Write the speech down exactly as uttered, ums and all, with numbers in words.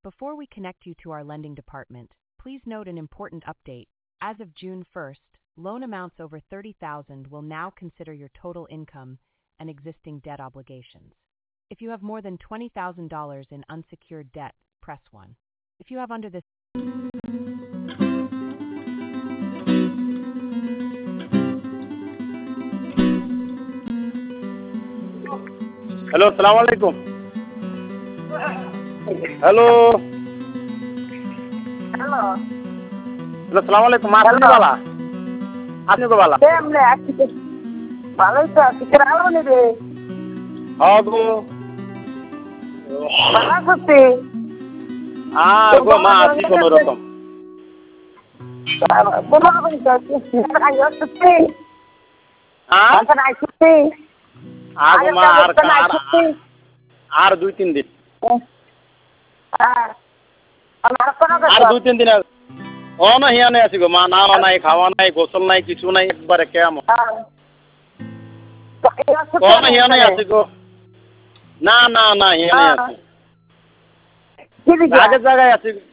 Before we connect you to our lending department, please note an important update. As of June first, loan amounts over thirty thousand dollars will now consider your total income and existing debt obligations. If you have more than twenty thousand dollars in unsecured debt, press one. If you have under this hello अस्सलाम वालेकुम। Hello hello hello अस्सलाम वालेकुम। आपने वाला आपने को वाला हमने आपकी ভালোই তো কিছু আলো নেই রে हाँ गो ভালো করতে हाँ गो माँ आती को मेरे को কোনো রকম তো আইও করতে हाँ এখন আই করতে आगो माँ आर आर आर दो तीन दिन হ্যাঁ আমার কোনো আর দুই তিন দিন ও না হিয়া নাই আসিগো মা নাওয়া নাই খাওয়া নাই গোসল নাই কিছু নাই একবারে কেমন ও না হিয়া নাই আসিগো না না না হিয়া নাই আসি আগে জায়গায় আসি